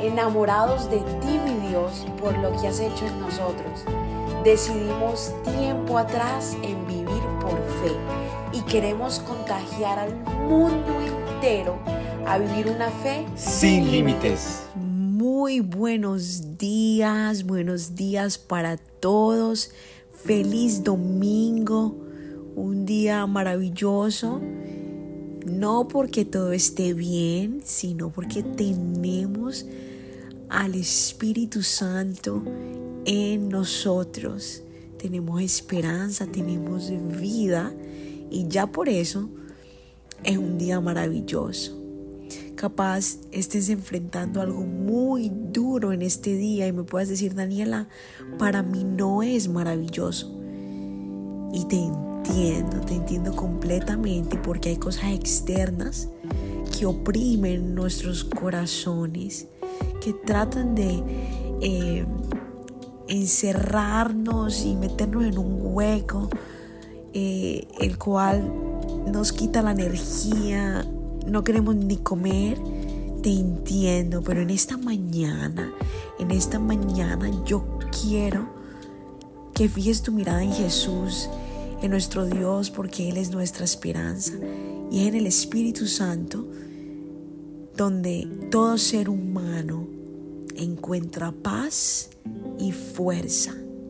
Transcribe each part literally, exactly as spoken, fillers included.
enamorados de ti, mi Dios, por lo que has hecho en nosotros. Decidimos tiempo atrás en vivir por fe y queremos contagiar al mundo entero a vivir una fe sin límites. Muy buenos días, buenos días para todos. Feliz domingo, un día maravilloso. No porque todo esté bien, sino porque tenemos al Espíritu Santo en nosotros. Tenemos esperanza, tenemos vida y ya por eso es un día maravilloso. Capaz estés enfrentando algo muy duro en este día y me puedas decir: Daniela, para mí no es maravilloso. Y te entiendo, te entiendo completamente, porque hay cosas externas que oprimen nuestros corazones, que tratan de eh, encerrarnos y meternos en un hueco, eh, el cual nos quita la energía. No queremos ni comer. Te entiendo, pero en esta mañana, en esta mañana yo quiero que fijes tu mirada en Jesús, en nuestro Dios, porque Él es nuestra esperanza, y es en el Espíritu Santo donde todo ser humano encuentra paz y fuerza.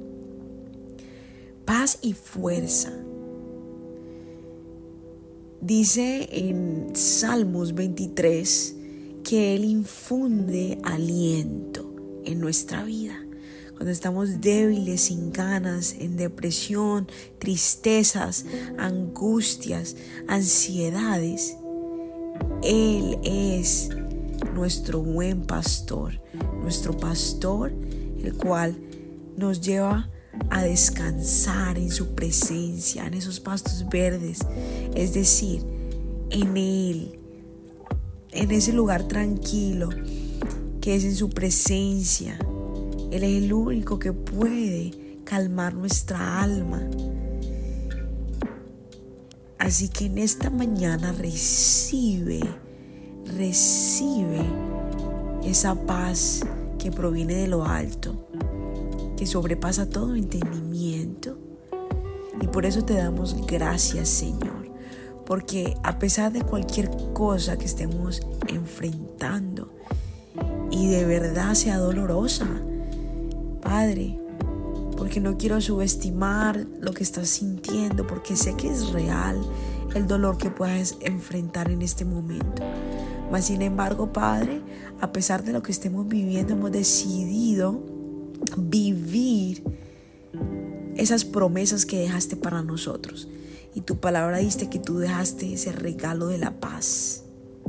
Paz y fuerza. Dice en Salmos veintitrés que Él infunde aliento en nuestra vida. Cuando estamos débiles, sin ganas, en depresión, tristezas, angustias, ansiedades, Él es nuestro buen pastor, nuestro pastor, el cual nos lleva a descansar en su presencia, en esos pastos verdes, es decir, en Él, en ese lugar tranquilo que es en su presencia. Él es el único que puede calmar nuestra alma. Así que en esta mañana recibe, recibe esa paz que proviene de lo alto, que sobrepasa todo entendimiento. Y por eso te damos gracias, Señor, porque a pesar de cualquier cosa que estemos enfrentando y de verdad sea dolorosa, Padre, porque no quiero subestimar lo que estás sintiendo, porque sé que es real el dolor que puedas enfrentar en este momento. Mas sin embargo, Padre, a pesar de lo que estemos viviendo, hemos decidido vivir esas promesas que dejaste para nosotros. Y tu palabra dice que tú dejaste ese regalo de la paz,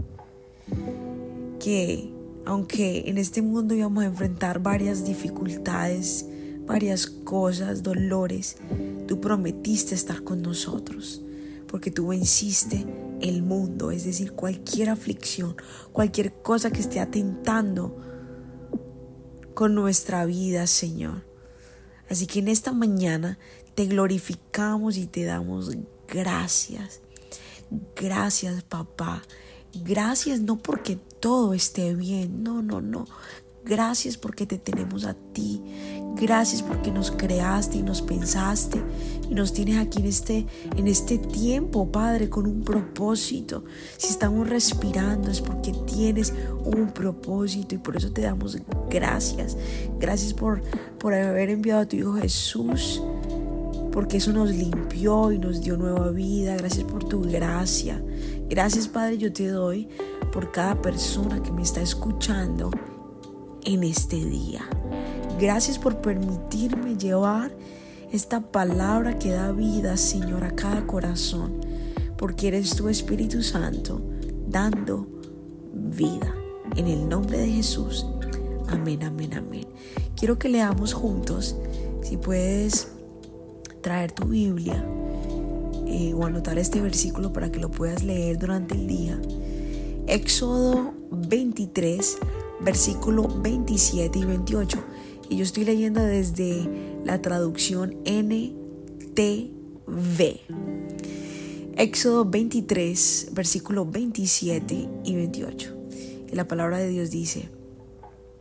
que aunque en este mundo íbamos a enfrentar varias dificultades, varias cosas, dolores, tú prometiste estar con nosotros, porque tú venciste el mundo, es decir, cualquier aflicción, cualquier cosa que esté atentando con nuestra vida, Señor. Así que en esta mañana te glorificamos y te damos gracias. Gracias, papá. Gracias no porque todo esté bien, no, no, no. Gracias porque te tenemos a ti. Gracias porque nos creaste y nos pensaste y nos tienes aquí en este, en este tiempo, Padre, con un propósito. Si estamos respirando es porque tienes un propósito y por eso te damos gracias. Gracias por, por haber enviado a tu Hijo Jesús, porque eso nos limpió y nos dio nueva vida. Gracias por tu gracia. Gracias, Padre, yo te doy por cada persona que me está escuchando en este día. Gracias por permitirme llevar esta palabra que da vida, Señor, a cada corazón, porque eres tu Espíritu Santo dando vida. En el nombre de Jesús. Amén, amén, amén. Quiero que leamos juntos. Si puedes traer tu Biblia eh, o anotar este versículo para que lo puedas leer durante el día. Éxodo veintitrés, versículo veintisiete y veintiocho. Y yo estoy leyendo desde la traducción N T V. Éxodo veintitrés, versículo veintisiete y veintiocho. Y la palabra de Dios dice: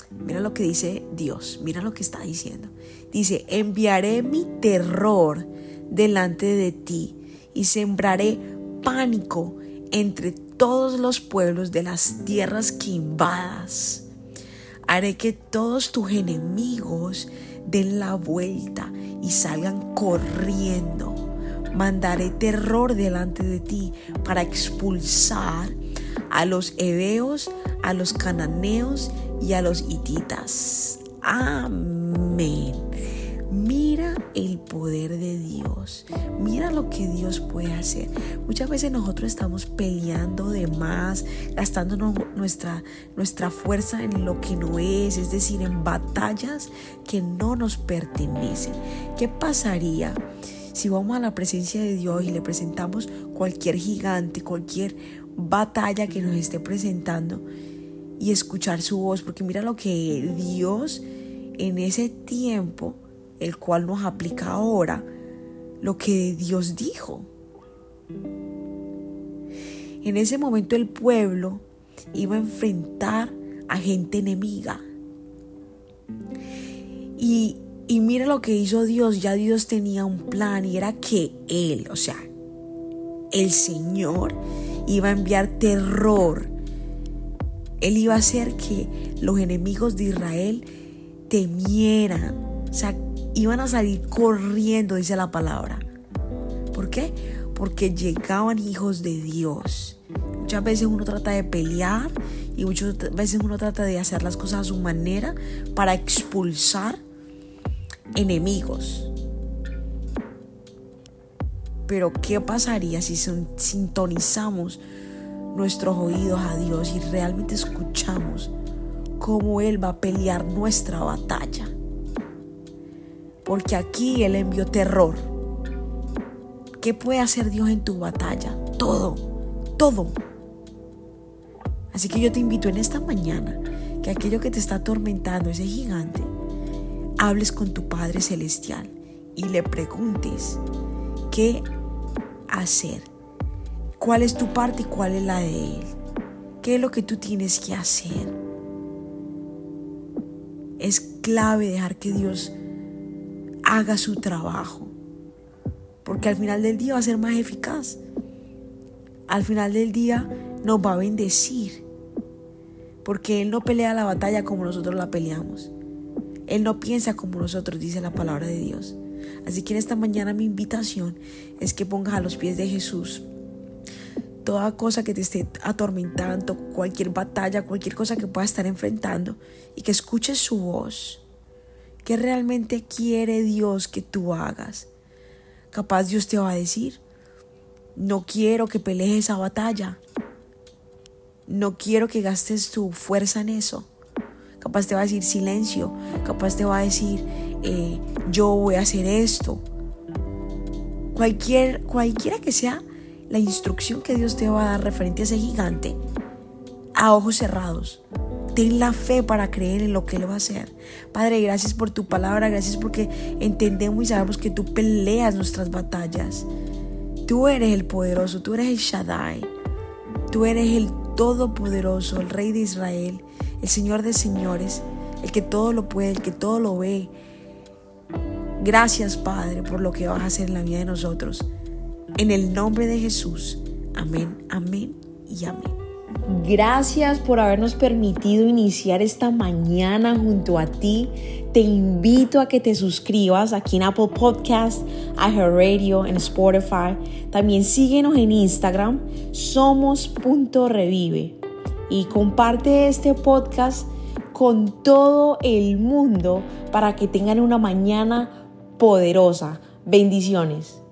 Mira lo que dice Dios, mira lo que está diciendo. Dice, enviaré mi terror delante de ti y sembraré pánico entre todos los pueblos de las tierras que invadas. Haré que todos tus enemigos den la vuelta y salgan corriendo. Mandaré terror delante de ti para expulsar a los heveos, a los cananeos y a los hititas. Amén. Mira el poder de Dios. Mira lo que Dios puede hacer. Muchas veces nosotros estamos peleando de más, gastando nuestra, nuestra fuerza en lo que no es, es decir, en batallas que no nos pertenecen. ¿Qué pasaría si vamos a la presencia de Dios y le presentamos cualquier gigante, cualquier batalla que nos esté presentando y escuchar su voz? Porque mira lo que Dios en ese tiempo, el cual nos aplica ahora, lo que Dios dijo. En ese momento el pueblo iba a enfrentar a gente enemiga. Y, y mira lo que hizo Dios. Ya Dios tenía un plan, y era que Él, o sea, el Señor, iba a enviar terror. Él iba a hacer que los enemigos de Israel temieran. O sea, iban a salir corriendo, dice la palabra. ¿Por qué? Porque llegaban hijos de Dios. Muchas veces uno trata de pelear y muchas veces uno trata de hacer las cosas a su manera para expulsar enemigos. Pero ¿qué pasaría si sintonizamos nuestros oídos a Dios y realmente escuchamos cómo Él va a pelear nuestra batalla? Porque aquí Él envió terror. ¿Qué puede hacer Dios en tu batalla? Todo, todo. Así que yo te invito en esta mañana que aquello que te está atormentando, ese gigante, hables con tu Padre Celestial y le preguntes qué hacer, cuál es tu parte y cuál es la de Él, qué es lo que tú tienes que hacer. Es clave dejar que Dios haga su trabajo, porque al final del día va a ser más eficaz. Al final del día nos va a bendecir, porque Él no pelea la batalla como nosotros la peleamos. Él no piensa como nosotros, dice la palabra de Dios. Así que en esta mañana mi invitación es que pongas a los pies de Jesús toda cosa que te esté atormentando, cualquier batalla, cualquier cosa que puedas estar enfrentando, y que escuches su voz. ¿Qué realmente quiere Dios que tú hagas? Capaz Dios te va a decir: no quiero que pelees esa batalla. No quiero que gastes tu fuerza en eso. Capaz te va a decir silencio. Capaz te va a decir eh, yo voy a hacer esto. Cualquier, cualquiera que sea la instrucción que Dios te va a dar referente a ese gigante, a ojos cerrados, ten la fe para creer en lo que Él va a hacer. Padre, gracias por tu palabra, gracias porque entendemos y sabemos que tú peleas nuestras batallas. Tú eres el poderoso, tú eres el Shaddai, tú eres el todopoderoso, el Rey de Israel, el Señor de señores, el que todo lo puede, el que todo lo ve. Gracias, Padre, por lo que vas a hacer en la vida de nosotros. En el nombre de Jesús, amén, amén y amén. Gracias por habernos permitido iniciar esta mañana junto a ti. Te invito a que te suscribas aquí en Apple Podcast, iHeartRadio, en Spotify. También síguenos en Instagram, somos punto revive. Y comparte este podcast con todo el mundo para que tengan una mañana poderosa. Bendiciones.